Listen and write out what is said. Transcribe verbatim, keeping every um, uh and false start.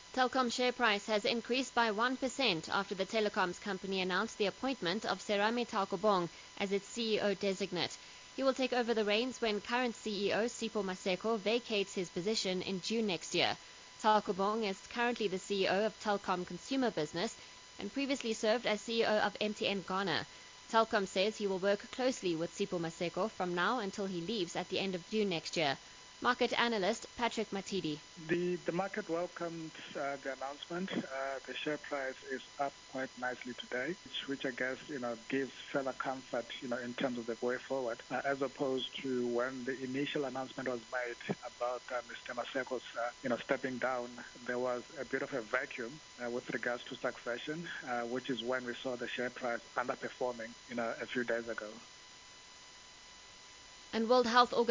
Telkom share price has increased by one percent after the telecoms company announced the appointment of Serame Taukobong as its C E O designate. He will take over the reins when current C E O Sipho Maseko vacates his position in June next year. Taukobong is currently the C E O of Telkom Consumer Business and previously served as C E O of M T N Ghana. Telkom says he will work closely with Sipho Maseko from now until he leaves at the end of June next year. Market analyst Patrick Matidi. The, the market welcomed uh, the announcement. Uh, the share price is up quite nicely today, which, which I guess you know gives further comfort you know in terms of the way forward, uh, as opposed to when the initial announcement was made about uh, Mister Maseko's uh, you know stepping down. There was a bit of a vacuum uh, with regards to succession, uh, which is when we saw the share price underperforming you know a few days ago. And World Health Organization